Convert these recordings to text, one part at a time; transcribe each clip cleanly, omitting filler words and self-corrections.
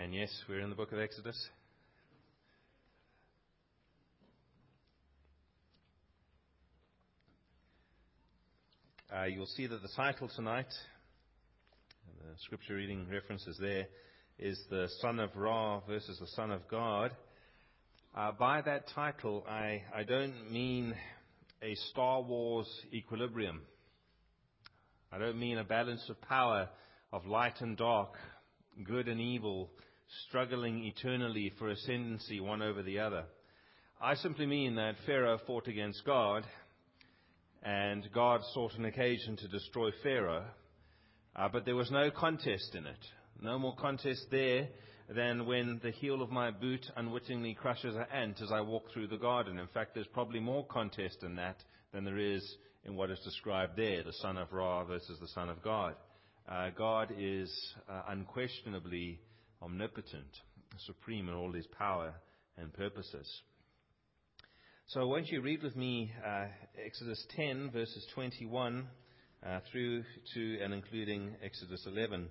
And yes, we're in the book of Exodus. You'll see that the title tonight, and the scripture reading references there, is the Son of Ra versus the Son of God. By that title, I don't mean a Star Wars equilibrium. I don't mean a balance of power of light and dark, good and evil, struggling eternally for ascendancy one over the other. I simply mean that Pharaoh fought against God, and God sought an occasion to destroy Pharaoh, but there was no contest in it. No more contest there than when the heel of my boot unwittingly crushes an ant as I walk through the garden. In fact, there's probably more contest in that than there is in what is described there, the Son of Ra versus the Son of God. God is unquestionably omnipotent, supreme in all his power and purposes. So won't you read with me Exodus 10, verses 21 through to and including Exodus 11.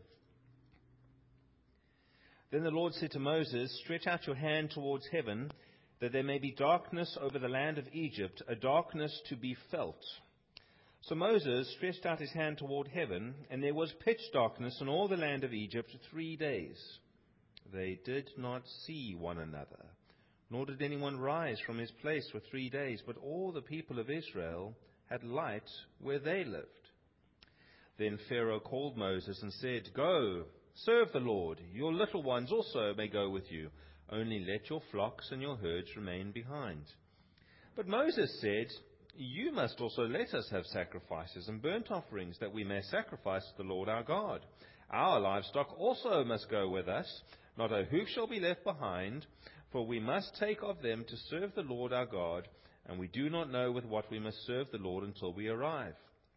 Then the Lord said to Moses, "Stretch out your hand towards heaven, that there may be darkness over the land of Egypt, a darkness to be felt." So Moses stretched out his hand toward heaven, and there was pitch darkness in all the land of Egypt 3 days. They did not see one another, nor did anyone rise from his place for 3 days, but all the people of Israel had light where they lived. Then Pharaoh called Moses and said, "Go, serve the Lord. Your little ones also may go with you. Only let your flocks and your herds remain behind." But Moses said, "You must also let us have sacrifices and burnt offerings, that we may sacrifice to the Lord our God. Our livestock also must go with us. Not a hoof shall be left behind, for we must take of them to serve the Lord our God, and we do not know with what we must serve the Lord until we arrive."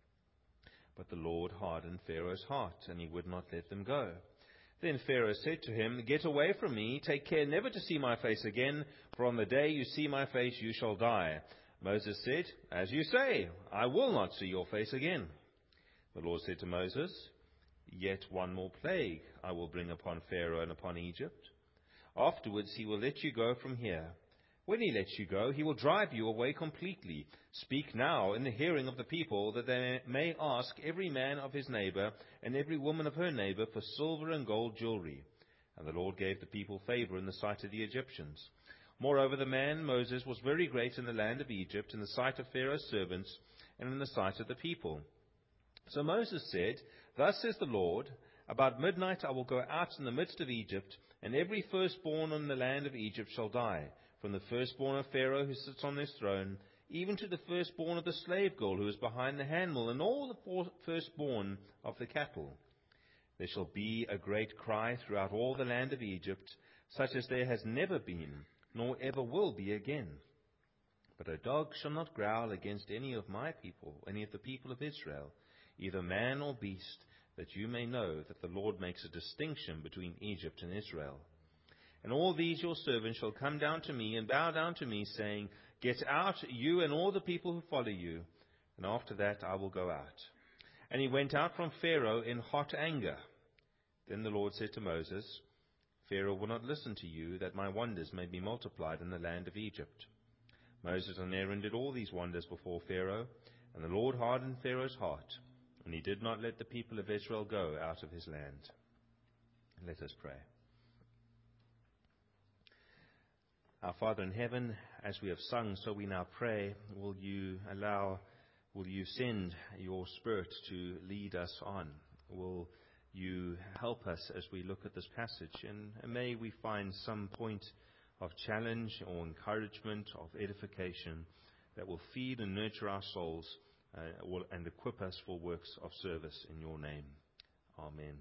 But the Lord hardened Pharaoh's heart, and he would not let them go. Then Pharaoh said to him, "Get away from me, take care never to see my face again, for on the day you see my face you shall die." Moses said, "As you say, I will not see your face again." The Lord said to Moses, "Yet one more plague I will bring upon Pharaoh and upon Egypt. Afterwards he will let you go from here. When he lets you go, he will drive you away completely. Speak now in the hearing of the people, that they may ask every man of his neighbor and every woman of her neighbor for silver and gold jewelry." And the Lord gave the people favor in the sight of the Egyptians. Moreover, the man Moses was very great in the land of Egypt, in the sight of Pharaoh's servants, and in the sight of the people. So Moses said, "Thus says the Lord, about midnight I will go out in the midst of Egypt, and every firstborn in the land of Egypt shall die, from the firstborn of Pharaoh who sits on his throne, even to the firstborn of the slave girl who is behind the handmill, and all the firstborn of the cattle. There shall be a great cry throughout all the land of Egypt, such as there has never been, nor ever will be again. But a dog shall not growl against any of my people, any of the people of Israel, either man or beast, that you may know that the Lord makes a distinction between Egypt and Israel. And all these your servants shall come down to me and bow down to me, saying, 'Get out, you and all the people who follow you.' And after that I will go out." And he went out from Pharaoh in hot anger. Then the Lord said to Moses, "Pharaoh will not listen to you, that my wonders may be multiplied in the land of Egypt." Moses and Aaron did all these wonders before Pharaoh, and the Lord hardened Pharaoh's heart, and he did not let the people of Israel go out of his land. Let us pray. Our Father in heaven, as we have sung, so we now pray, will you send your Spirit to lead us on? Will you help us as we look at this passage? And may we find some point of challenge or encouragement, of edification, that will feed and nurture our souls and equip us for works of service in your name. Amen.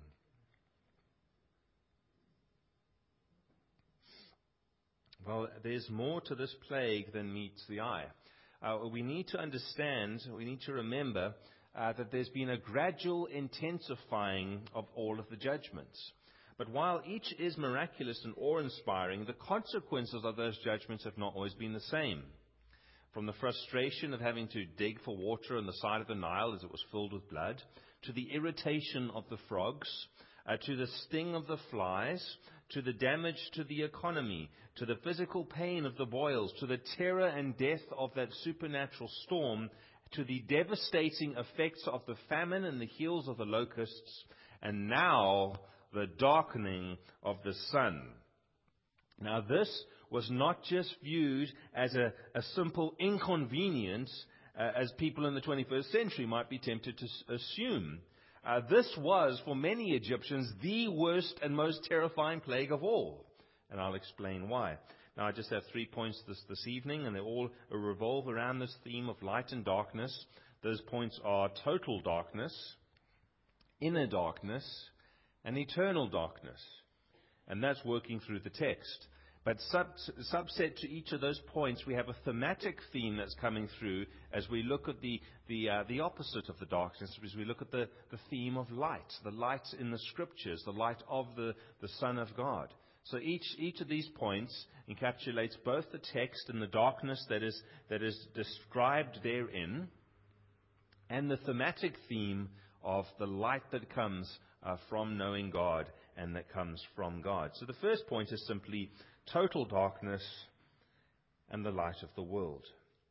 Well, there's more to this plague than meets the eye. We need to understand, we need to remember that there's been a gradual intensifying of all of the judgments. But while each is miraculous and awe-inspiring, the consequences of those judgments have not always been the same. From the frustration of having to dig for water on the side of the Nile as it was filled with blood, to the irritation of the frogs, to the sting of the flies, to the damage to the economy, to the physical pain of the boils, to the terror and death of that supernatural storm, to the devastating effects of the famine and the heels of the locusts, and now the darkening of the sun. Now this was not just viewed as a simple inconvenience, as people in the 21st century might be tempted to assume. This was, for many Egyptians, the worst and most terrifying plague of all. And I'll explain why. Now, I just have 3 points this evening, and they all revolve around this theme of light and darkness. Those points are total darkness, inner darkness, and eternal darkness. And that's working through the text. But subset to each of those points, we have a thematic theme that's coming through as we look at the opposite of the darkness, as we look at the theme of light, the light in the Scriptures, the light of the Son of God. So each of these points encapsulates both the text and the darkness that is described therein, and the thematic theme of the light that comes from knowing God and that comes from God. So the first point is simply total darkness and the light of the world.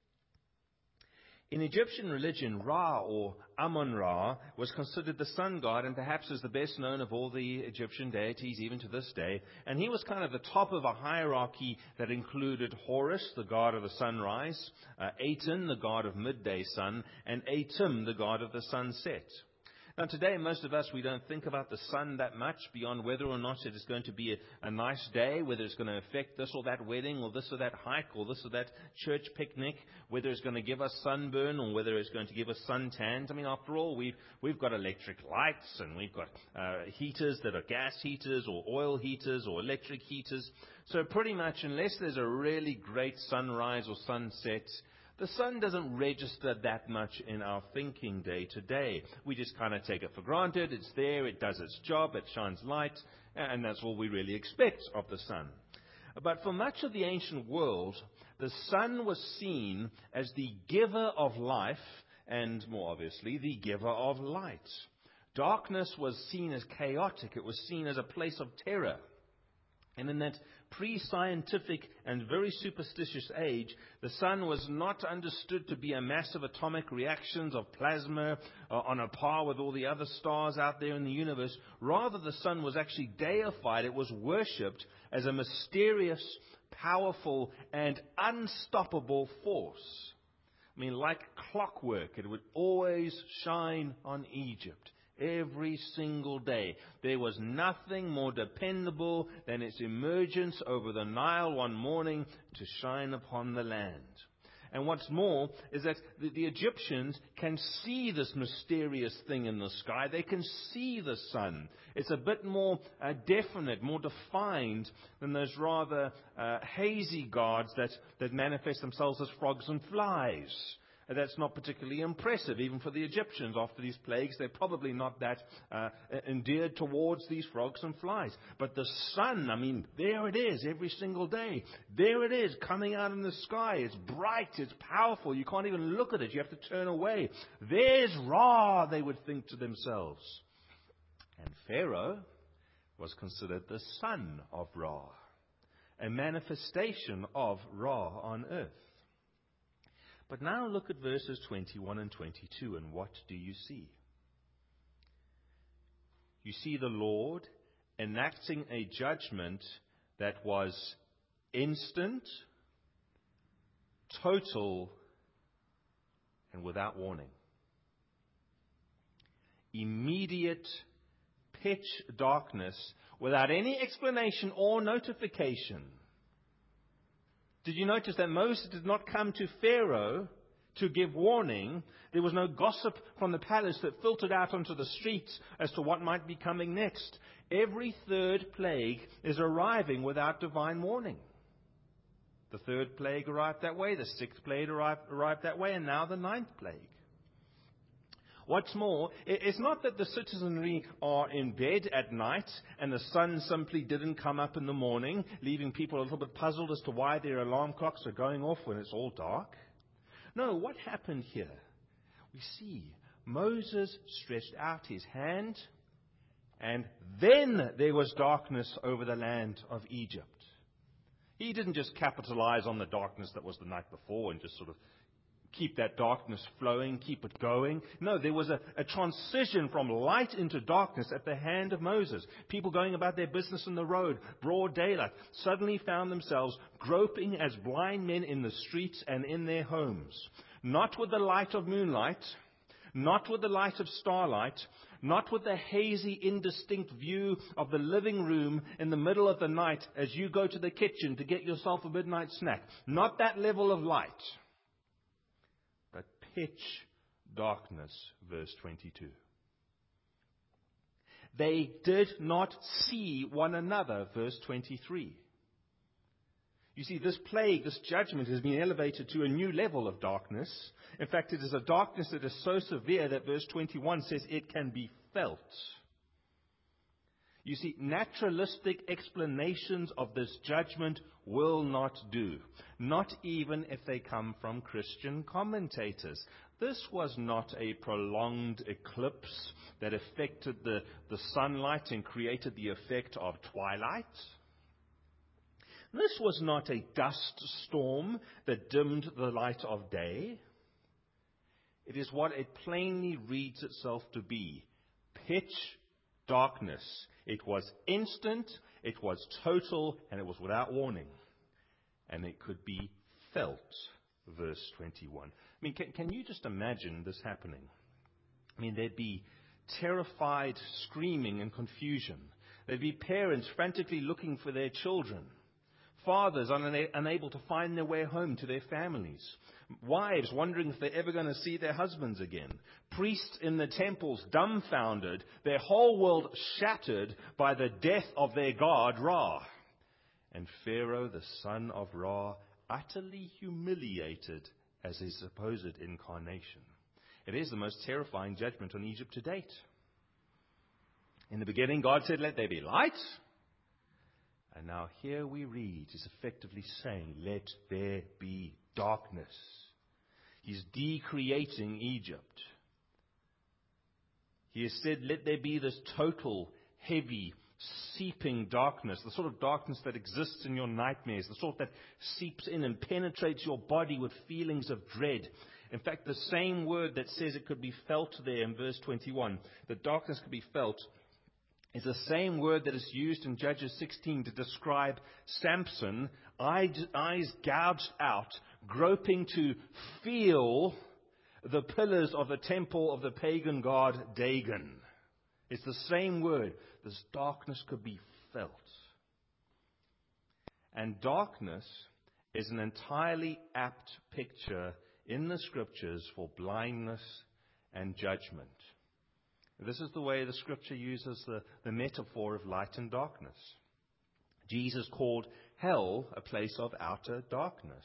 In Egyptian religion, Ra, or Amun-Ra, was considered the sun god and perhaps is the best known of all the Egyptian deities even to this day. And he was kind of the top of a hierarchy that included Horus, the god of the sunrise, Aten, the god of midday sun, and Atum, the god of the sunset. Now today, most of us, we don't think about the sun that much beyond whether or not it is going to be a nice day, whether it's going to affect this or that wedding or this or that hike or this or that church picnic, whether it's going to give us sunburn or whether it's going to give us suntans. I mean, after all, we've got electric lights and we've got heaters that are gas heaters or oil heaters or electric heaters. So pretty much, unless there's a really great sunrise or sunset, the sun doesn't register that much in our thinking day to day. We just kind of take it for granted. It's there, it does its job, it shines light, and that's all we really expect of the sun. But for much of the ancient world, the sun was seen as the giver of life and, more obviously, the giver of light. Darkness was seen as chaotic. It was seen as a place of terror. And in that pre-scientific and very superstitious age, the sun was not understood to be a mass of atomic reactions of plasma on a par with all the other stars out there in the universe. Rather, the sun was actually deified. It was worshipped as a mysterious, powerful, and unstoppable force. I mean, like clockwork, it would always shine on Egypt. Every single day. There was nothing more dependable than its emergence over the Nile one morning to shine upon the land. And what's more is that the Egyptians can see this mysterious thing in the sky. They can see the sun. It's a bit more definite, more defined than those rather hazy gods that manifest themselves as frogs and flies. That's not particularly impressive, even for the Egyptians. After these plagues, they're probably not that endeared towards these frogs and flies. But the sun, I mean, there it is every single day. There it is coming out in the sky. It's bright, it's powerful. You can't even look at it. You have to turn away. There's Ra, they would think to themselves. And Pharaoh was considered the son of Ra, a manifestation of Ra on earth. But now look at verses 21 and 22, and what do you see? You see the Lord enacting a judgment that was instant, total, and without warning. Immediate pitch darkness without any explanation or notification. Did you notice that Moses did not come to Pharaoh to give warning? There was no gossip from the palace that filtered out onto the streets as to what might be coming next. Every third plague is arriving without divine warning. The third plague arrived that way, the sixth plague arrived that way, and now the ninth plague. What's more, it's not that the citizenry are in bed at night and the sun simply didn't come up in the morning, leaving people a little bit puzzled as to why their alarm clocks are going off when it's all dark. No, what happened here? We see Moses stretched out his hand And then there was darkness over the land of Egypt. He didn't just capitalize on the darkness that was the night before and just sort of keep that darkness flowing, keep it going. No, there was a transition from light into darkness at the hand of Moses. People going about their business on the road, broad daylight, suddenly found themselves groping as blind men in the streets and in their homes. Not with the light of moonlight, not with the light of starlight, not with the hazy, indistinct view of the living room in the middle of the night as you go to the kitchen to get yourself a midnight snack. Not that level of light, but pitch darkness, verse 22. They did not see one another, verse 23. You see, this plague, this judgment has been elevated to a new level of darkness. In fact, it is a darkness that is so severe that verse 21 says it can be felt. You see, naturalistic explanations of this judgment will not do, not even if they come from Christian commentators. This was not a prolonged eclipse that affected the sunlight and created the effect of twilight. This was not a dust storm that dimmed the light of day. It is what it plainly reads itself to be: pitch darkness. It was instant, it was total, and it was without warning. And it could be felt, verse 21. I mean, can you just imagine this happening? I mean, there'd be terrified screaming and confusion. There'd be parents frantically looking for their children. Fathers unable to find their way home to their families. Wives wondering if they're ever going to see their husbands again. Priests in the temples dumbfounded, their whole world shattered by the death of their god Ra. And Pharaoh, the son of Ra, utterly humiliated as his supposed incarnation. It is the most terrifying judgment on Egypt to date. In the beginning, God said, "Let there be light." And now here we read, he's effectively saying, "Let there be darkness." He's decreating Egypt. He has said, let there be this total, heavy, seeping darkness, the sort of darkness that exists in your nightmares, the sort that seeps in and penetrates your body with feelings of dread. In fact, the same word that says it could be felt there in verse 21, that darkness could be felt, is the same word that is used in Judges 16 to describe Samson, eyes gouged out, groping to feel the pillars of the temple of the pagan god Dagon. It's the same word. This darkness could be felt. And darkness is an entirely apt picture in the Scriptures for blindness and judgment. This is the way the Scripture uses the metaphor of light and darkness. Jesus called hell a place of outer darkness.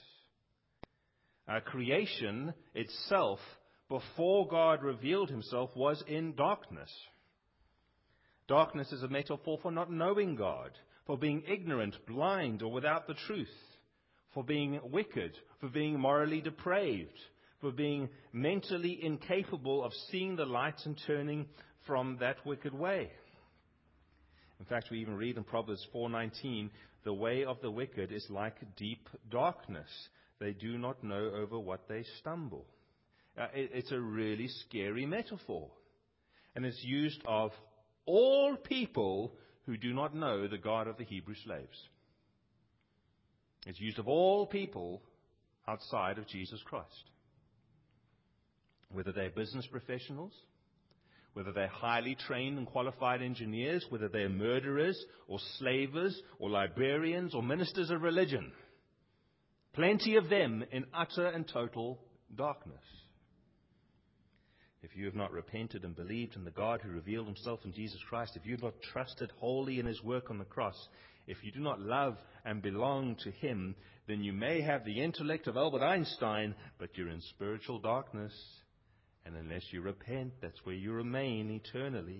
Creation itself, before God revealed himself, was in darkness. Darkness is a metaphor for not knowing God, for being ignorant, blind, or without the truth, for being wicked, for being morally depraved, for being mentally incapable of seeing the light and turning from that wicked way. In fact, we even read in Proverbs 4:19, "The way of the wicked is like deep darkness. They do not know over what they stumble." It's a really scary metaphor. And it's used of all people who do not know the God of the Hebrew slaves. It's used of all people outside of Jesus Christ. Whether they're business professionals, whether they're highly trained and qualified engineers, whether they're murderers or slavers or librarians or ministers of religion. Plenty of them in utter and total darkness. If you have not repented and believed in the God who revealed himself in Jesus Christ, if you have not trusted wholly in his work on the cross, if you do not love and belong to him, then you may have the intellect of Albert Einstein, but you're in spiritual darkness. And unless you repent, that's where you remain eternally.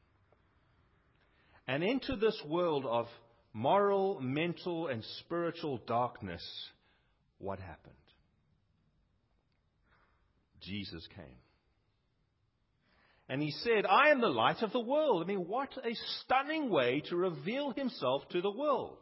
And into this world of moral, mental, and spiritual darkness, what happened? Jesus came. And he said, I am the light of the world. I mean, what a stunning way to reveal himself to the world.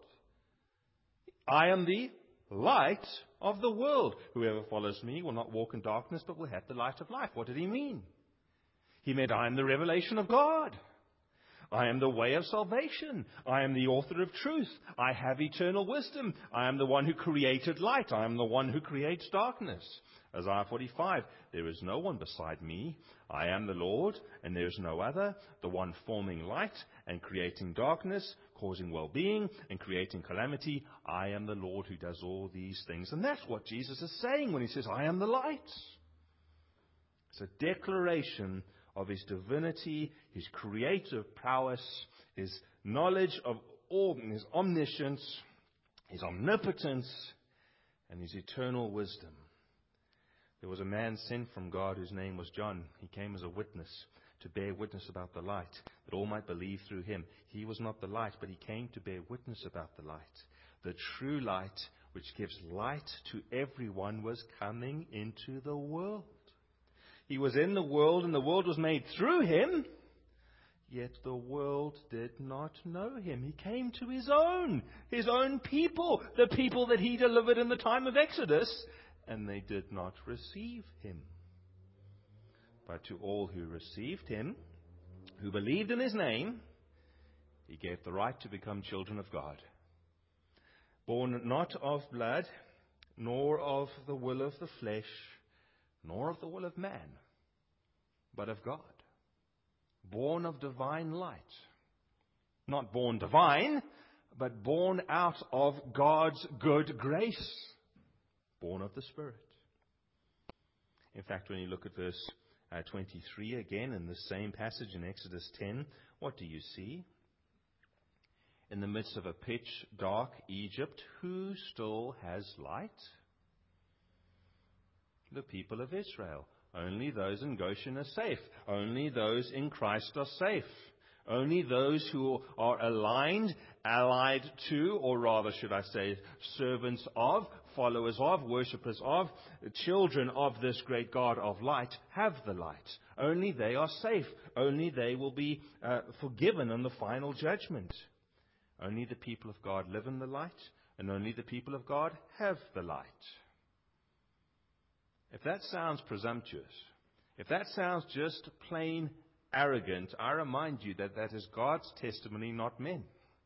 I am the light of the world. Whoever follows me will not walk in darkness, but will have the light of life. What did he mean? He meant, I am the revelation of God. I am the way of salvation. I am the author of truth. I have eternal wisdom. I am the one who created light. I am the one who creates darkness. Isaiah 45, there is no one beside me. I am the Lord, and there is no other, the one forming light and creating darkness, causing well-being and creating calamity. I am the Lord who does all these things. And that's what Jesus is saying when he says, I am the light. It's a declaration of his divinity, his creative prowess, his knowledge of all, his omniscience, his omnipotence, and his eternal wisdom. There was a man sent from God whose name was John. He came as a witness, to bear witness about the light, that all might believe through him. He was not the light, but he came to bear witness about the light. The true light, which gives light to everyone, was coming into the world. He was in the world, and the world was made through him, yet the world did not know him. He came to his own people, the people that he delivered in the time of Exodus, and they did not receive him. But to all who received him, who believed in his name, he gave the right to become children of God. Born not of blood, nor of the will of the flesh, nor of the will of man, but of God. Born of divine light. Not born divine, but born out of God's good grace. Born of the Spirit. In fact, when you look at verse 23 again in the same passage in Exodus 10, what do you see? In the midst of a pitch dark Egypt, who still has light? The people of Israel. Only those in Goshen are safe. Only those in Christ are safe. Only those who are aligned, allied to, or rather should I say, servants of, followers of, worshippers of, children of this great God of light have the light. Only they are safe. Only they will be forgiven in the final judgment. Only the people of God live in the light, and only the people of God have the light. If that sounds presumptuous, if that sounds just plain arrogant, I remind you that that is God's testimony, not men.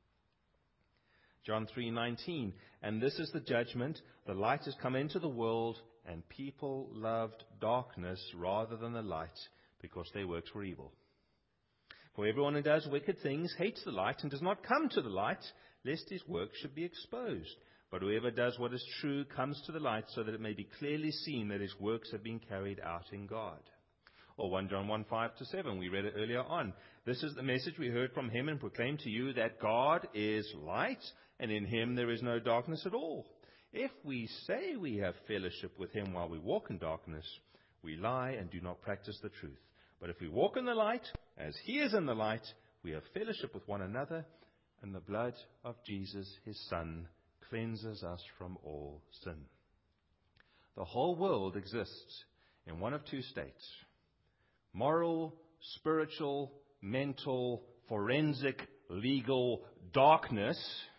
John 3:19, and this is the judgment, the light has come into the world, and people loved darkness rather than the light, because their works were evil. For everyone who does wicked things hates the light and does not come to the light, lest his work should be exposed. But whoever does what is true comes to the light, so that it may be clearly seen that his works have been carried out in God. Or 1 John 1:5-7, we read it earlier on. This is the message we heard from him and proclaim to you, that God is light, and in him there is no darkness at all. If we say we have fellowship with him while we walk in darkness, we lie and do not practice the truth. But if we walk in the light, as he is in the light, we have fellowship with one another, and the blood of Jesus, his Son, cleanses us from all sin. The whole world exists in one of two states: moral, spiritual, mental, forensic, legal darkness,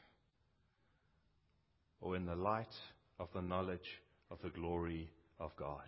or in the light of the knowledge of the glory of God.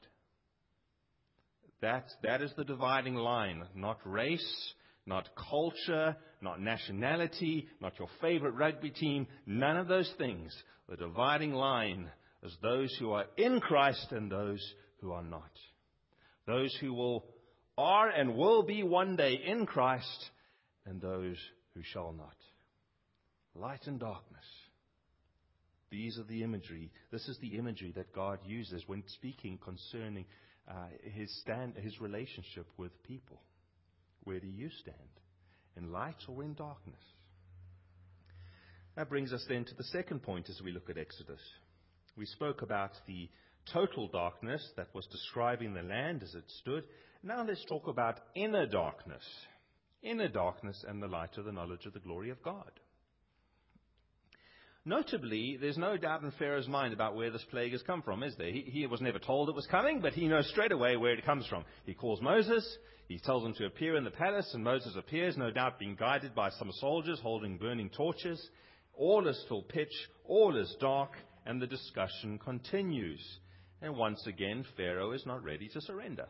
That is the dividing line. Not race, not culture, not nationality, not your favorite rugby team, none of those things. The dividing line is those who are in Christ and those who are not. Those who are and will be one day in Christ, and those who shall not. Light and darkness. These are the imagery. This is the imagery that God uses when speaking concerning his relationship with people. Where do you stand? In light or in darkness? That brings us then to the second point as we look at Exodus. We spoke about the total darkness that was describing the land as it stood. Now let's talk about inner darkness. Inner darkness and the light of the knowledge of the glory of God. Notably, there's no doubt in Pharaoh's mind about where this plague has come from, is there? He was never told it was coming, but he knows straight away where it comes from. He calls Moses, he tells him to appear in the palace, and Moses appears, no doubt being guided by some soldiers holding burning torches. All is still pitch, all is dark, and the discussion continues. And once again, Pharaoh is not ready to surrender.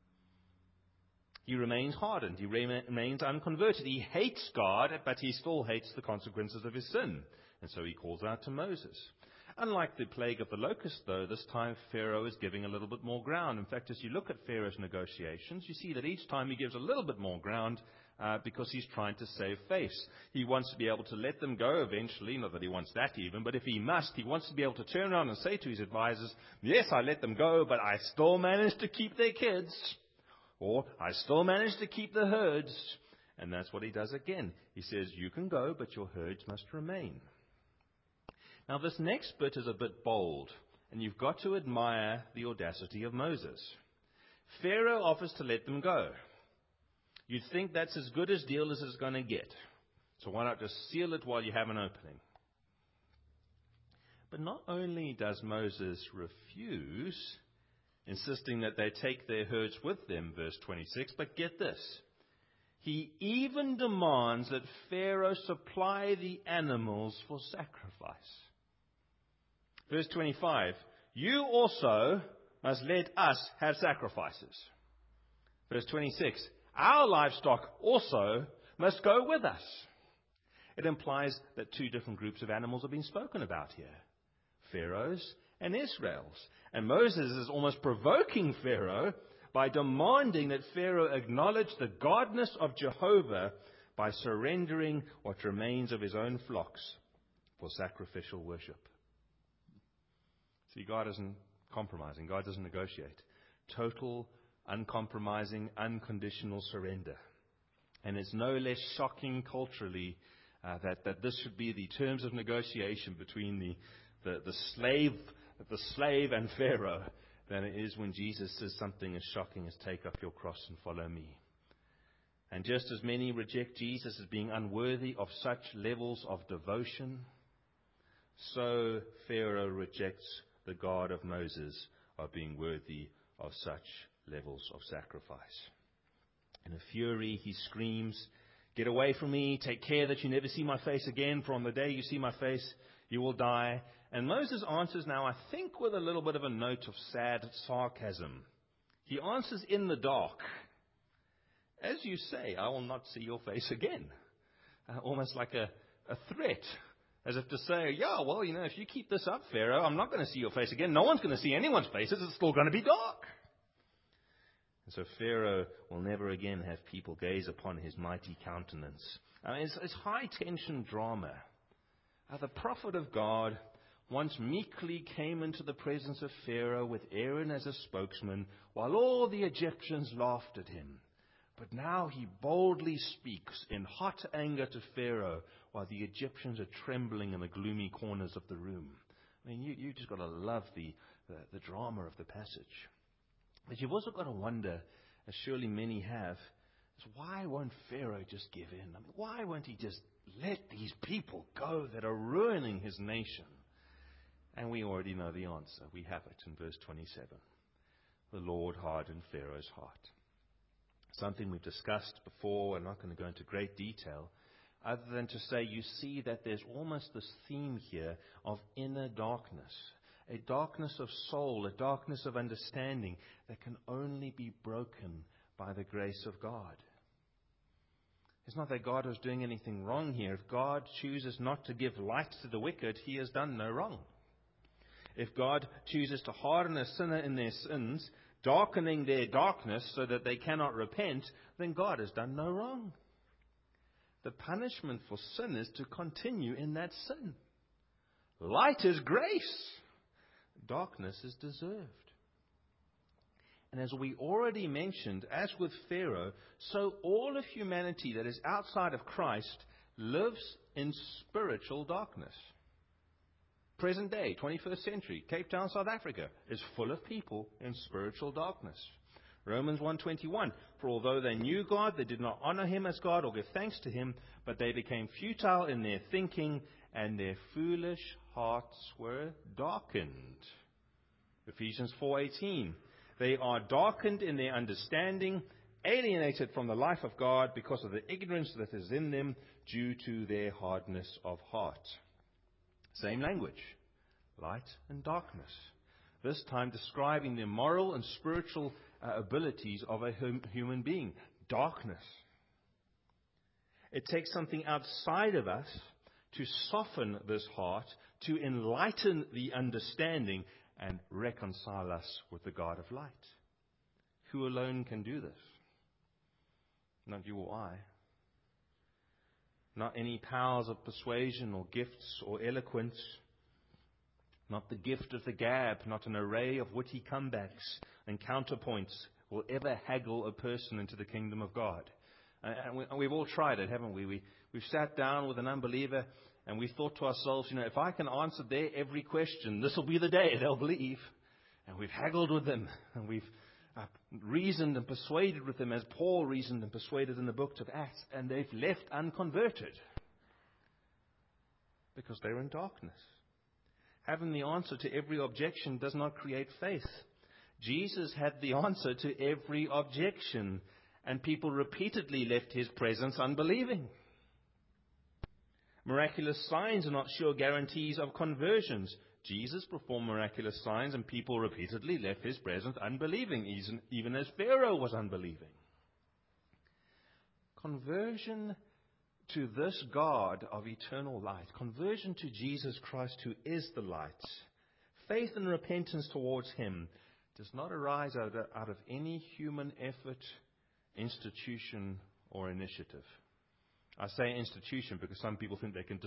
He remains hardened, he remains unconverted. He hates God, but he still hates the consequences of his sin. And so he calls out to Moses. Unlike the plague of the locust, though, this time Pharaoh is giving a little bit more ground. In fact, as you look at Pharaoh's negotiations, you see that each time he gives a little bit more ground because he's trying to save face. He wants to be able to let them go eventually, not that he wants that even, but if he must, he wants to be able to turn around and say to his advisors, yes, I let them go, but I still managed to keep their kids. Or, I still managed to keep the herds. And that's what he does again. He says, you can go, but your herds must remain. Now, this next bit is a bit bold, and you've got to admire the audacity of Moses. Pharaoh offers to let them go. You'd think that's as good a deal as it's going to get. So why not just seal it while you have an opening? But not only does Moses refuse, insisting that they take their herds with them, verse 26, but get this. He even demands that Pharaoh supply the animals for sacrifice. Verse 25, you also must let us have sacrifices. Verse 26, our livestock also must go with us. It implies that two different groups of animals are being spoken about here. Pharaoh's and Israel's. And Moses is almost provoking Pharaoh by demanding that Pharaoh acknowledge the godness of Jehovah by surrendering what remains of his own flocks for sacrificial worship. See, God isn't compromising. God doesn't negotiate. Total, uncompromising, unconditional surrender. And it's no less shocking culturally that this should be the terms of negotiation between the slave and Pharaoh than it is when Jesus says something as shocking as take up your cross and follow me. And just as many reject Jesus as being unworthy of such levels of devotion, so Pharaoh rejects the God of Moses of being worthy of such levels of sacrifice. In a fury, he screams, get away from me, take care that you never see my face again, for on the day you see my face, you will die. And Moses answers now, I think, with a little bit of a note of sad sarcasm. He answers in the dark. As you say, I will not see your face again. Almost like a threat. As if to say, yeah, well, if you keep this up, Pharaoh, I'm not going to see your face again. No one's going to see anyone's faces. It's still going to be dark. And so Pharaoh will never again have people gaze upon his mighty countenance. It's high-tension drama. The prophet of God once meekly came into the presence of Pharaoh with Aaron as a spokesman, while all the Egyptians laughed at him. But now he boldly speaks in hot anger to Pharaoh, while the Egyptians are trembling in the gloomy corners of the room. You just got to love the drama of the passage. But you've also got to wonder, as surely many have, is why won't Pharaoh just give in? Why won't he just let these people go that are ruining his nation? And we already know the answer. We have it in verse 27. The Lord hardened Pharaoh's heart. Something we've discussed before. I'm not going to go into great detail, other than to say you see that there's almost this theme here of inner darkness. A darkness of soul, a darkness of understanding that can only be broken by the grace of God. It's not that God was doing anything wrong here. If God chooses not to give light to the wicked, he has done no wrong. If God chooses to harden a sinner in their sins, darkening their darkness so that they cannot repent, then God has done no wrong. The punishment for sin is to continue in that sin. Light is grace. Darkness is deserved. And as we already mentioned, as with Pharaoh, so all of humanity that is outside of Christ lives in spiritual darkness. Present day, 21st century, Cape Town, South Africa, is full of people in spiritual darkness. Romans 1:21, for although they knew God, they did not honor him as God or give thanks to him, but they became futile in their thinking, and their foolish hearts were darkened. Ephesians 4:18, they are darkened in their understanding, alienated from the life of God because of the ignorance that is in them due to their hardness of heart. Same language, light and darkness. This time describing the moral and spiritual abilities of a human being. Darkness. It takes something outside of us to soften this heart, to enlighten the understanding, and reconcile us with the God of light. Who alone can do this? Not you or I. Not any powers of persuasion or gifts or eloquence. Not the gift of the gab, not an array of witty comebacks and counterpoints will ever haggle a person into the kingdom of God. And we've all tried it, haven't we? We've sat down with an unbeliever and we thought to ourselves, if I can answer their every question, this will be the day they'll believe. And we've haggled with them and we've reasoned and persuaded with them as Paul reasoned and persuaded in the book of Acts, and they've left unconverted because they're in darkness. Having the answer to every objection does not create faith. Jesus had the answer to every objection, and people repeatedly left his presence unbelieving. Miraculous signs are not sure guarantees of conversions. Jesus performed miraculous signs, and people repeatedly left his presence unbelieving, even as Pharaoh was unbelieving. Conversion to this God of eternal light, conversion to Jesus Christ who is the light, faith and repentance towards him does not arise out of any human effort, institution, or initiative. I say institution because some people think they can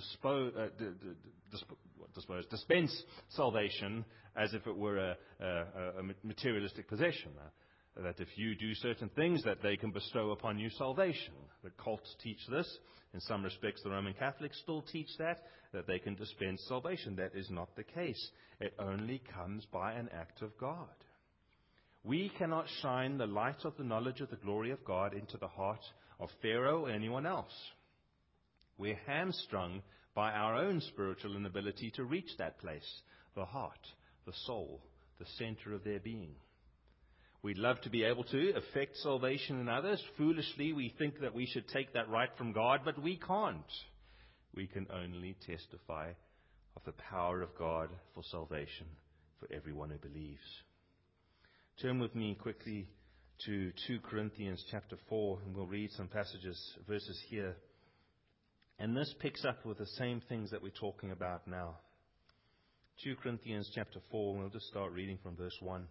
dispense salvation as if it were a materialistic possession. That if you do certain things, that they can bestow upon you salvation. The cults teach this. In some respects, the Roman Catholics still teach that they can dispense salvation. That is not the case. It only comes by an act of God. We cannot shine the light of the knowledge of the glory of God into the heart of Pharaoh or anyone else. We're hamstrung by our own spiritual inability to reach that place, the heart, the soul, the center of their being. We'd love to be able to effect salvation in others. Foolishly, we think that we should take that right from God, but we can't. We can only testify of the power of God for salvation for everyone who believes. Turn with me quickly to 2 Corinthians chapter 4, and we'll read some verses here. And this picks up with the same things that we're talking about now. 2 Corinthians chapter 4, and we'll just start reading from verse 1.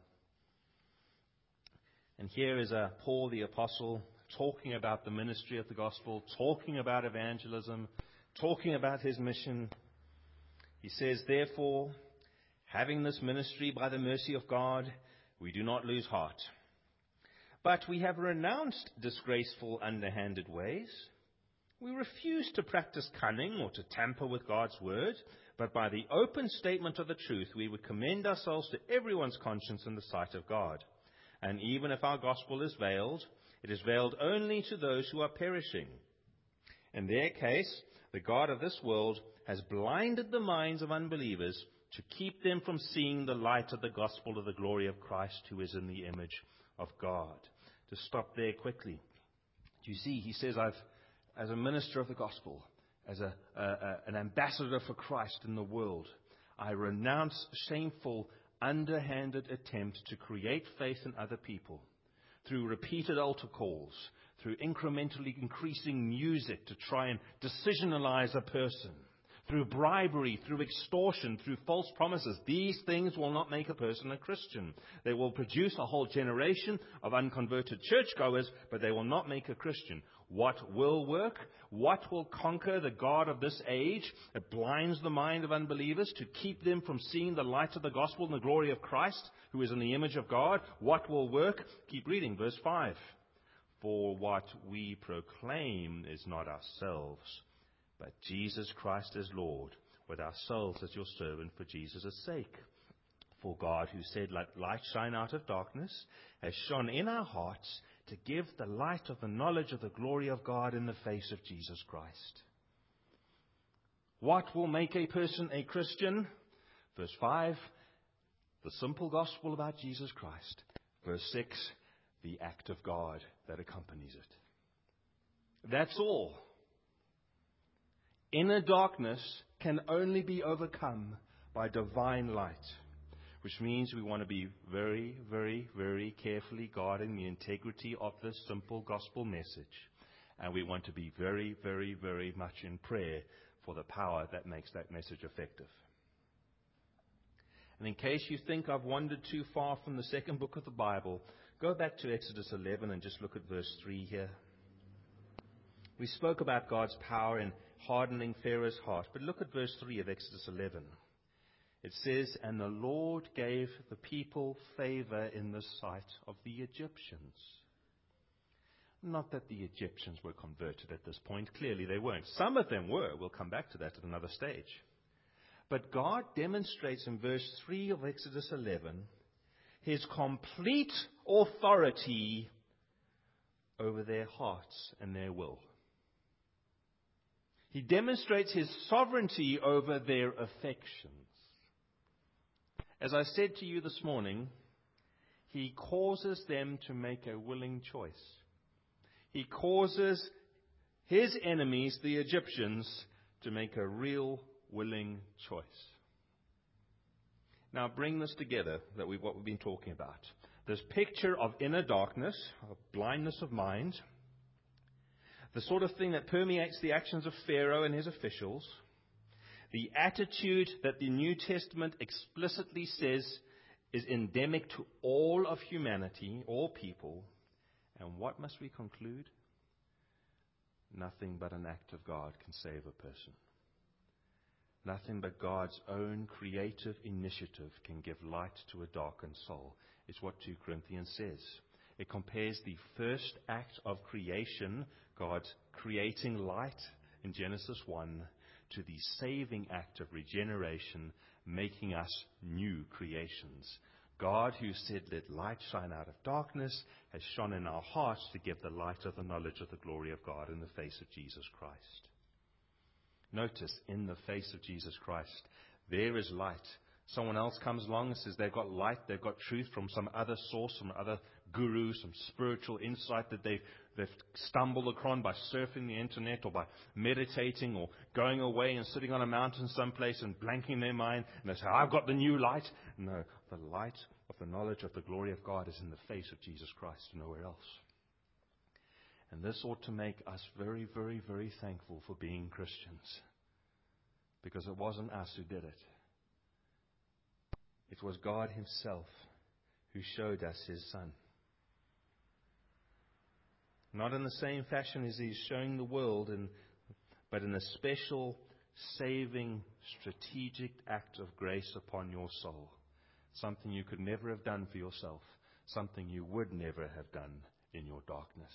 And here is Paul the Apostle talking about the ministry of the gospel, talking about evangelism, talking about his mission. He says, therefore, having this ministry by the mercy of God, we do not lose heart. But we have renounced disgraceful, underhanded ways. We refuse to practice cunning or to tamper with God's word, but by the open statement of the truth, we would commend ourselves to everyone's conscience in the sight of God. And even if our gospel is veiled, it is veiled only to those who are perishing. In their case, the God of this world has blinded the minds of unbelievers to keep them from seeing the light of the gospel of the glory of Christ, who is in the image of God. To stop there quickly. Do you see, he says, as a minister of the gospel, as an ambassador for Christ in the world, I renounce shameful, underhanded attempts to create faith in other people through repeated altar calls, through incrementally increasing music to try and decisionalize a person, through bribery, through extortion, through false promises. These things will not make a person a Christian. They will produce a whole generation of unconverted churchgoers, but they will not make a Christian. What will work? What will conquer the God of this age? It blinds the mind of unbelievers to keep them from seeing the light of the gospel and the glory of Christ, who is in the image of God. What will work? Keep reading, verse 5. For what we proclaim is not ourselves, but Jesus Christ as Lord, with ourselves as your servant for Jesus' sake. For God, who said, "Let light shine out of darkness," has shone in our hearts to give the light of the knowledge of the glory of God in the face of Jesus Christ. What will make a person a Christian? Verse 5, the simple gospel about Jesus Christ. Verse 6, the act of God that accompanies it. That's all. Inner darkness can only be overcome by divine light, which means we want to be very, very, very carefully guarding the integrity of this simple gospel message. And we want to be very, very, very much in prayer for the power that makes that message effective. And in case you think I've wandered too far from the second book of the Bible, go back to Exodus 11 and just look at verse 3 here. We spoke about God's power in hardening Pharaoh's heart, but look at verse 3 of Exodus 11. It says, "And the Lord gave the people favor in the sight of the Egyptians." Not that the Egyptians were converted at this point. Clearly they weren't. Some of them were. We'll come back to that at another stage. But God demonstrates in verse 3 of Exodus 11 His complete authority over their hearts and their will. He demonstrates His sovereignty over their affections. As I said to you this morning, He causes them to make a willing choice. He causes His enemies, the Egyptians, to make a real willing choice. Now bring this together, what we've been talking about. This picture of inner darkness, of blindness of mind, the sort of thing that permeates the actions of Pharaoh and his officials, the attitude that the New Testament explicitly says is endemic to all of humanity, all people. And what must we conclude? Nothing but an act of God can save a person. Nothing but God's own creative initiative can give light to a darkened soul. It's what 2 Corinthians says. It compares the first act of creation, God creating light in Genesis 1, to the saving act of regeneration, making us new creations. God, who said, "Let light shine out of darkness," has shone in our hearts to give the light of the knowledge of the glory of God in the face of Jesus Christ. Notice, in the face of Jesus Christ, there is light. Someone else comes along and says they've got light, they've got truth from some other source, some other guru, some spiritual insight that they've stumbled upon by surfing the internet or by meditating or going away and sitting on a mountain someplace and blanking their mind. And they say, "I've got the new light." No, the light of the knowledge of the glory of God is in the face of Jesus Christ, nowhere else. And this ought to make us very, very, very thankful for being Christians. Because it wasn't us who did it. It was God Himself who showed us His Son. Not in the same fashion as He's showing the world, but in a special, saving, strategic act of grace upon your soul. Something you could never have done for yourself. Something you would never have done in your darkness.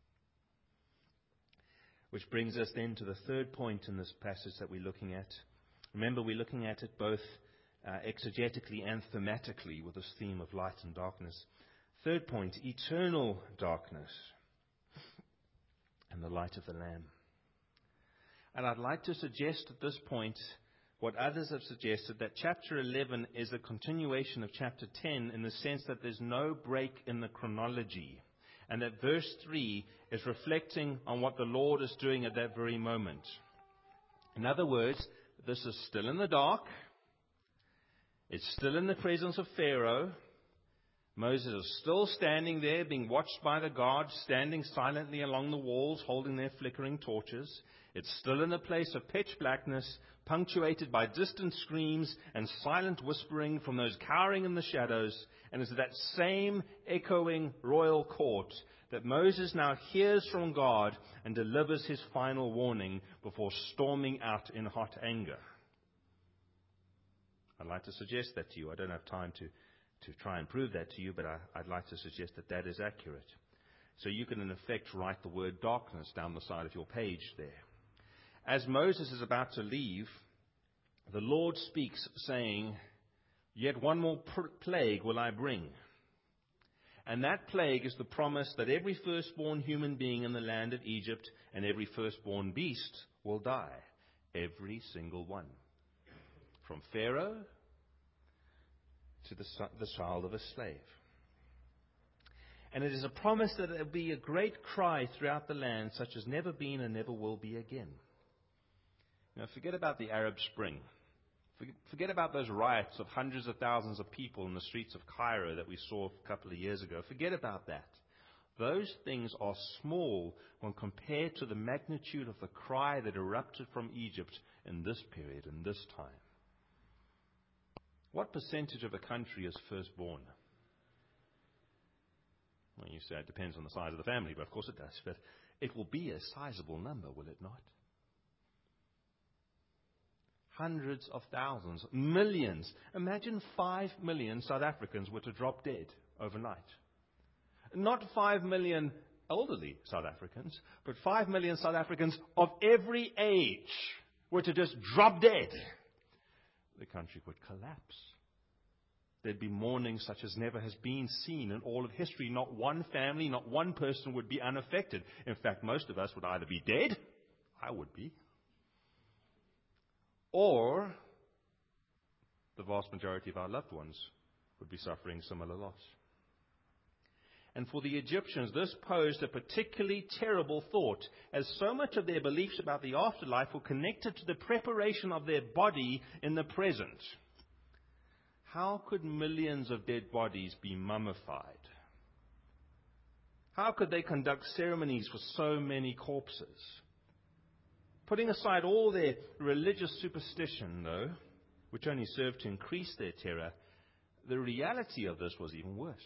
Which brings us then to the third point in this passage that we're looking at. Remember, we're looking at it both exegetically and thematically with this theme of light and darkness. Third point, eternal darkness and the light of the Lamb. And I'd like to suggest at this point what others have suggested, that chapter 11 is a continuation of chapter 10 in the sense that there's no break in the chronology. And that verse 3 is reflecting on what the Lord is doing at that very moment. In other words, this is still in the dark. It's still in the presence of Pharaoh. Moses is still standing there, being watched by the guards, standing silently along the walls, holding their flickering torches. It's still in a place of pitch blackness, punctuated by distant screams and silent whispering from those cowering in the shadows. And it's that same echoing royal court that Moses now hears from God and delivers his final warning before storming out in hot anger. I'd like to suggest that to you. I don't have time to try and prove that to you, but I'd like to suggest that that is accurate. So you can in effect write the word darkness down the side of your page there. As Moses is about to leave, the Lord speaks saying, Yet one more plague will I bring. And that plague is the promise that every firstborn human being in the land of Egypt and every firstborn beast will die. Every single one. From Pharaoh to the child of a slave. And it is a promise that there will be a great cry throughout the land, such as never been and never will be again. Now, forget about the Arab Spring. Forget about those riots of hundreds of thousands of people in the streets of Cairo that we saw a couple of years ago. Forget about that. Those things are small when compared to the magnitude of the cry that erupted from Egypt in this period, in this time. What percentage of a country is firstborn? Well, you say it depends on the size of the family, but of course it does. But it will be a sizable number, will it not? Hundreds of thousands, millions. Imagine 5 million South Africans were to drop dead overnight. Not 5 million elderly South Africans, but 5 million South Africans of every age were to just drop dead. The country would collapse. There'd be mourning such as never has been seen in all of history. Not one family, not one person would be unaffected. In fact, most of us would either be dead, I would be, or the vast majority of our loved ones would be suffering similar loss. And for the Egyptians, this posed a particularly terrible thought, as so much of their beliefs about the afterlife were connected to the preparation of their body in the present. How could millions of dead bodies be mummified? How could they conduct ceremonies for so many corpses? Putting aside all their religious superstition, though, which only served to increase their terror, the reality of this was even worse.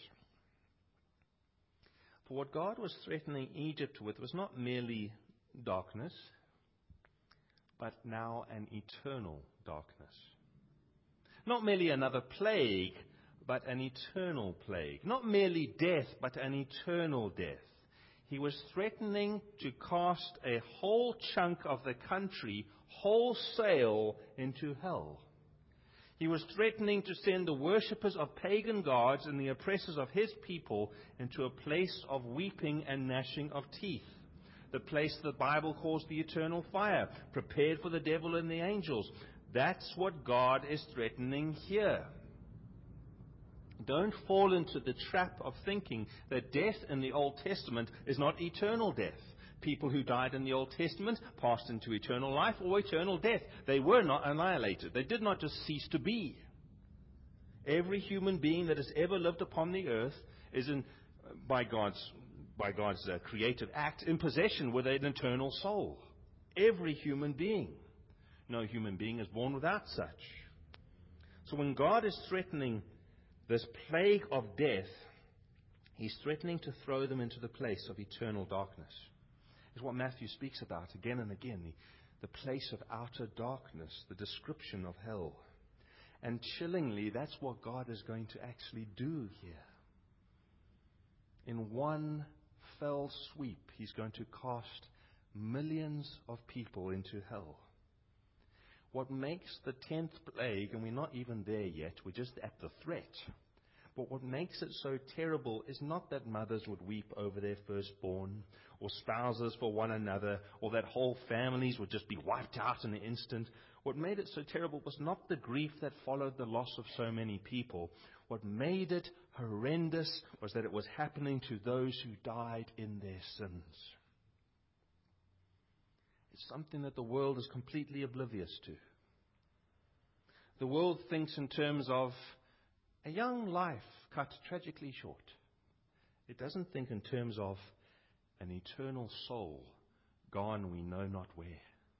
For what God was threatening Egypt with was not merely darkness, but now an eternal darkness. Not merely another plague, but an eternal plague. Not merely death, but an eternal death. He was threatening to cast a whole chunk of the country wholesale into hell. He was threatening to send the worshippers of pagan gods and the oppressors of his people into a place of weeping and gnashing of teeth. The place the Bible calls the eternal fire, prepared for the devil and the angels. That's what God is threatening here. Don't fall into the trap of thinking that death in the Old Testament is not eternal death. People who died in the Old Testament passed into eternal life or eternal death. They were not annihilated. They did not just cease to be. Every human being that has ever lived upon the earth is by God's creative act in possession with an eternal soul. Every human being. No human being is born without such. So when God is threatening this plague of death, He's threatening to throw them into the place of eternal darkness. It's what Matthew speaks about again and again, the place of outer darkness, the description of hell. And chillingly, that's what God is going to actually do here. In one fell sweep, He's going to cast millions of people into hell. What makes the 10th plague, and we're not even there yet, we're just at the threat. But what makes it so terrible is not that mothers would weep over their firstborn, or spouses for one another, or that whole families would just be wiped out in an instant. What made it so terrible was not the grief that followed the loss of so many people. What made it horrendous was that it was happening to those who died in their sins. It's something that the world is completely oblivious to. The world thinks in terms of a young life cut tragically short. It doesn't think in terms of an eternal soul gone we know not where.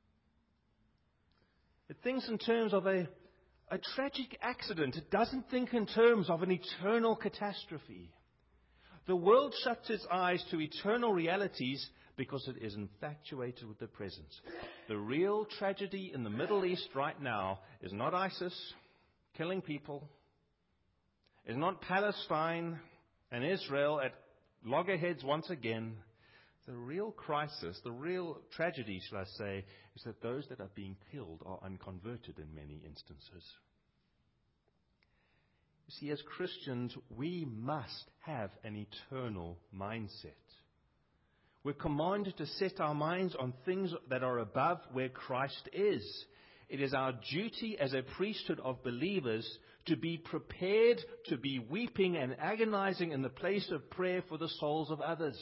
It thinks in terms of a tragic accident. It doesn't think in terms of an eternal catastrophe. The world shuts its eyes to eternal realities because it is infatuated with the present. The real tragedy in the Middle East right now is not ISIS killing people. It's not Palestine and Israel at loggerheads once again. The real crisis, the real tragedy, shall I say, is that those that are being killed are unconverted in many instances. You see, as Christians, we must have an eternal mindset. We're commanded to set our minds on things that are above where Christ is. It is our duty as a priesthood of believers to be prepared to be weeping and agonizing in the place of prayer for the souls of others.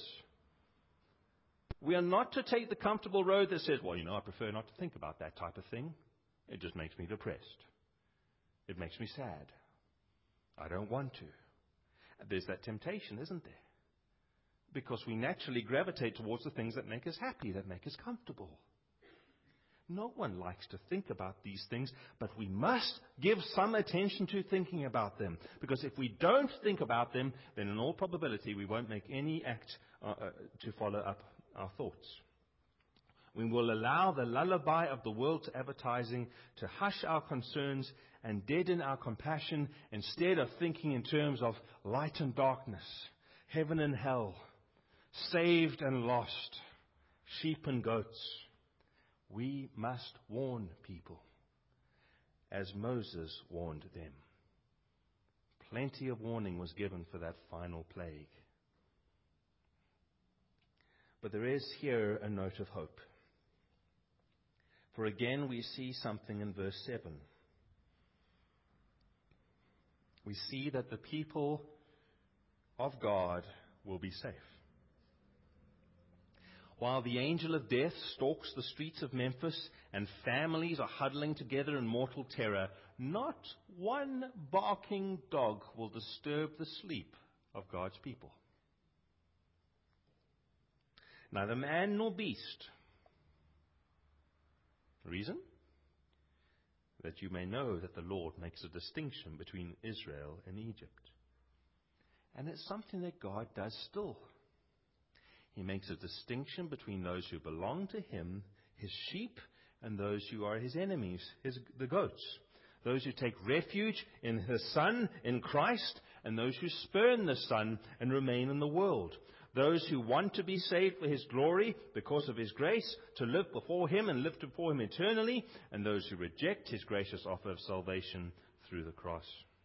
We are not to take the comfortable road that says, well, I prefer not to think about that type of thing. It just makes me depressed. It makes me sad. I don't want to. There's that temptation, isn't there? Because we naturally gravitate towards the things that make us happy, that make us comfortable. No one likes to think about these things, but we must give some attention to thinking about them. Because if we don't think about them, then in all probability we won't make any act to follow up our thoughts. We will allow the lullaby of the world's advertising to hush our concerns and deaden our compassion instead of thinking in terms of light and darkness, heaven and hell, saved and lost, sheep and goats. We must warn people, as Moses warned them. Plenty of warning was given for that final plague. But there is here a note of hope. For again we see something in verse 7. We see that the people of God will be safe. While the angel of death stalks the streets of Memphis and families are huddling together in mortal terror, not one barking dog will disturb the sleep of God's people. Neither man nor beast. Reason? That you may know that the Lord makes a distinction between Israel and Egypt. And it's something that God does still. He makes a distinction between those who belong to Him, His sheep, and those who are His enemies, the goats. Those who take refuge in His Son, in Christ, and those who spurn the Son and remain in the world. Those who want to be saved for His glory because of His grace, to live before Him and live before Him eternally, and those who reject His gracious offer of salvation through the cross.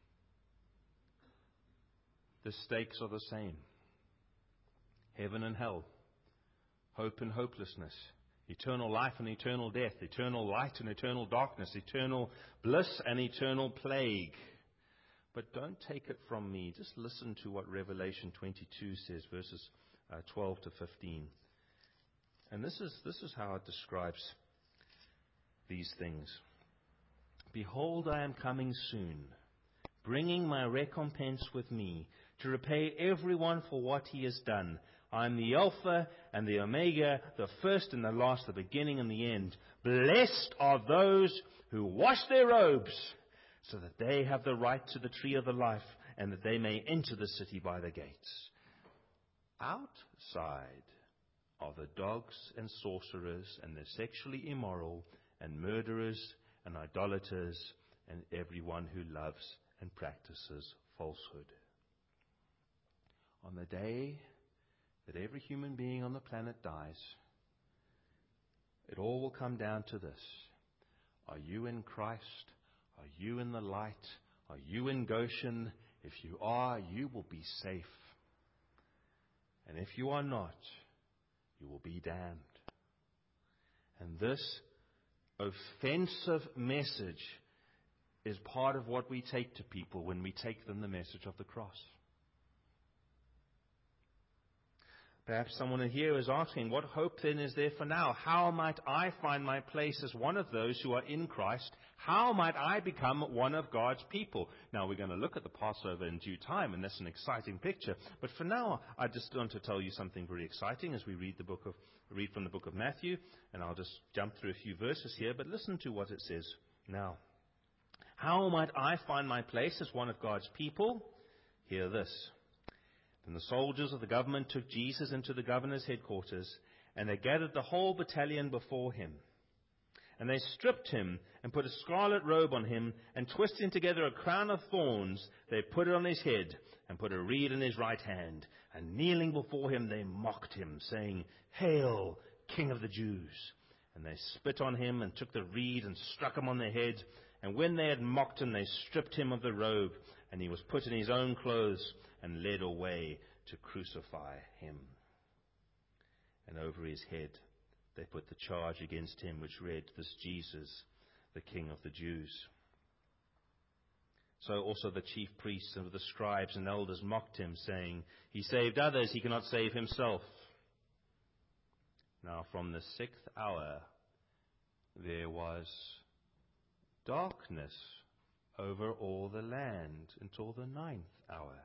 The stakes are the same. Heaven and hell, hope and hopelessness, eternal life and eternal death, eternal light and eternal darkness, eternal bliss and eternal plague. But don't take it from me. Just listen to what Revelation 22 says, verses 12 to 15. And this is how it describes these things. Behold, I am coming soon, bringing my recompense with me, to repay everyone for what he has done. I am the Alpha and the Omega, the first and the last, the beginning and the end. Blessed are those who wash their robes, so that they have the right to the tree of the life, and that they may enter the city by the gates. Outside are the dogs and sorcerers, and the sexually immoral, and murderers, and idolaters, and everyone who loves and practices falsehood. On the day that every human being on the planet dies, it all will come down to this. Are you in Christ? Are you in the light? Are you in Goshen? If you are, you will be safe. And if you are not, you will be damned. And this offensive message is part of what we take to people when we take them the message of the cross. Perhaps someone here is asking, what hope then is there for now? How might I find my place as one of those who are in Christ? How might I become one of God's people? Now, we're going to look at the Passover in due time, and that's an exciting picture. But for now, I just want to tell you something very exciting as we read from the book of Matthew, and I'll just jump through a few verses here, but listen to what it says now. How might I find my place as one of God's people? Hear this. Then the soldiers of the government took Jesus into the governor's headquarters, and they gathered the whole battalion before him. And they stripped him and put a scarlet robe on him, and twisting together a crown of thorns, they put it on his head and put a reed in his right hand. And kneeling before him, they mocked him, saying, Hail, King of the Jews! And they spit on him and took the reed and struck him on the head. And when they had mocked him, they stripped him of the robe And he was put in his own clothes and led away to crucify him. And over his head they put the charge against him, which read, "This Jesus, the King of the Jews." So also the chief priests and the scribes and elders mocked him, saying, "He saved others, he cannot save himself." Now from the 6th hour there was darkness over all the land until the 9th hour.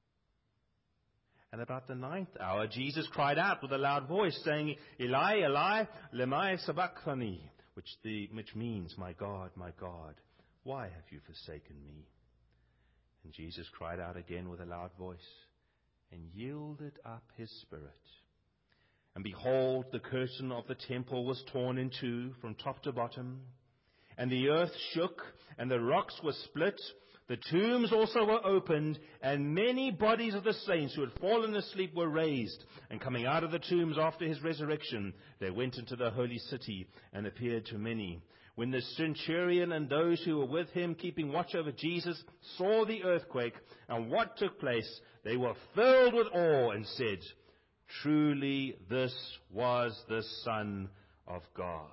And about the 9th hour, Jesus cried out with a loud voice, saying, "Eli, Eli, lema sabachthani," which means, my God, why have you forsaken me?" And Jesus cried out again with a loud voice, and yielded up his spirit. And behold, the curtain of the temple was torn in two from top to bottom, and the earth shook, and the rocks were split. The tombs also were opened, and many bodies of the saints who had fallen asleep were raised. And coming out of the tombs after his resurrection, they went into the holy city and appeared to many. When the centurion and those who were with him, keeping watch over Jesus, saw the earthquake and what took place, they were filled with awe and said, "Truly this was the Son of God."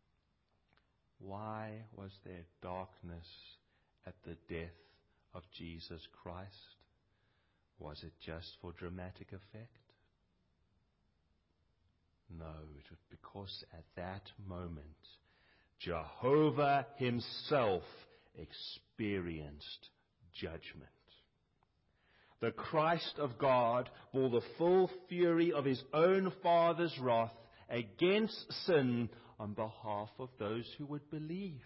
Why was there darkness at the death of Jesus Christ? Was it just for dramatic effect? No, it was because at that moment, Jehovah himself experienced judgment. The Christ of God bore the full fury of his own Father's wrath against sin on behalf of those who would believe.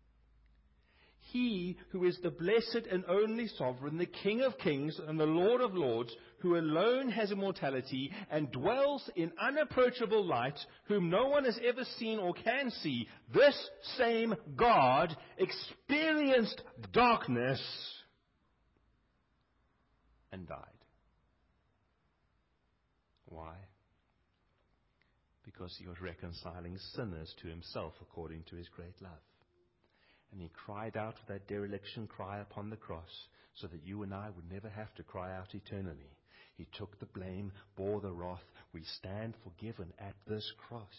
He who is the blessed and only sovereign, the King of kings and the Lord of lords, who alone has immortality and dwells in unapproachable light, whom no one has ever seen or can see, this same God experienced darkness and died. Why? Because he was reconciling sinners to himself according to his great love. And he cried out with that dereliction cry upon the cross so that you and I would never have to cry out eternally. He took the blame, bore the wrath. We stand forgiven at this cross.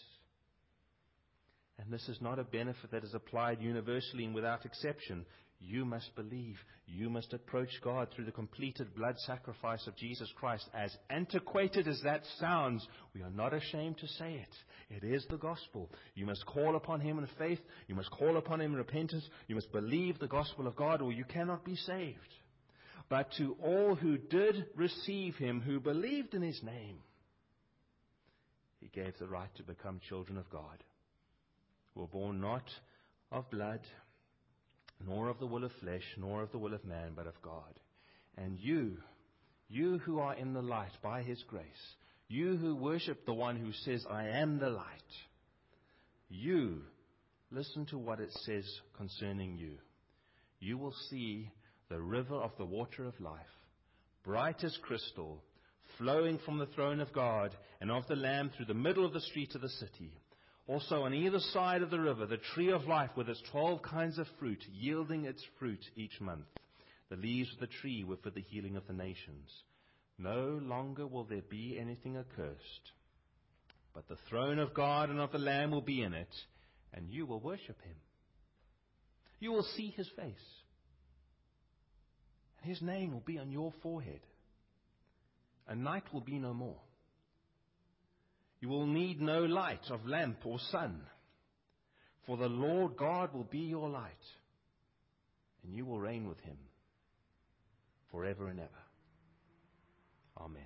And this is not a benefit that is applied universally and without exception. You must believe. You must approach God through the completed blood sacrifice of Jesus Christ. As antiquated as that sounds, we are not ashamed to say it. It is the gospel. You must call upon him in faith. You must call upon him in repentance. You must believe the gospel of God, or you cannot be saved. But to all who did receive him, who believed in his name, he gave the right to become children of God, who were born not of blood, nor of the will of flesh, nor of the will of man, but of God. And you who are in the light by his grace, you who worship the one who says, "I am the light," you, listen to what it says concerning you. You will see the river of the water of life, bright as crystal, flowing from the throne of God and of the Lamb through the middle of the street of the city. Also on either side of the river, the tree of life with its 12 kinds of fruit, yielding its fruit each month. The leaves of the tree were for the healing of the nations. No longer will there be anything accursed, but the throne of God and of the Lamb will be in it, and you will worship him. You will see his face, and his name will be on your forehead. And night will be no more. You will need no light of lamp or sun, for the Lord God will be your light, and you will reign with him forever and ever. Amen.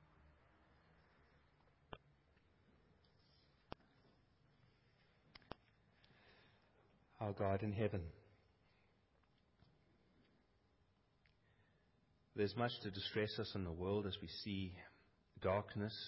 Our God in heaven, there's much to distress us in the world as we see darkness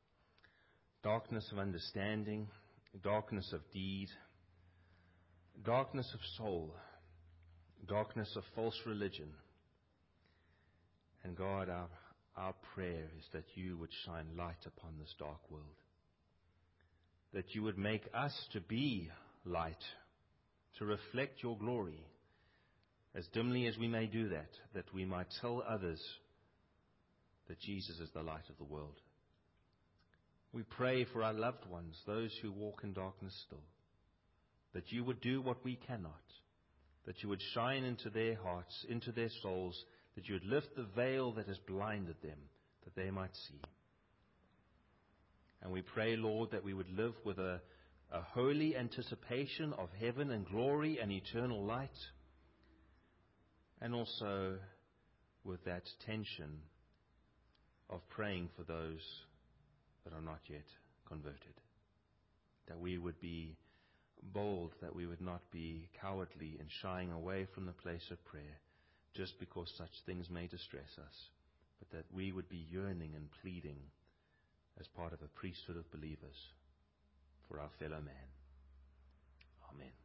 of understanding, darkness of deed, darkness of soul, darkness of false religion. And God, our prayer is that you would shine light upon this dark world, that you would make us to be light, to reflect your glory, as dimly as we may do that, that we might tell others that Jesus is the light of the world. We pray for our loved ones, those who walk in darkness still, that you would do what we cannot, that you would shine into their hearts, into their souls, that you would lift the veil that has blinded them, that they might see. And we pray, Lord, that we would live with a holy anticipation of heaven and glory and eternal light, and also with that tension of praying for those that are not yet converted. That we would be bold, that we would not be cowardly in shying away from the place of prayer just because such things may distress us, but that we would be yearning and pleading as part of a priesthood of believers for our fellow man. Amen.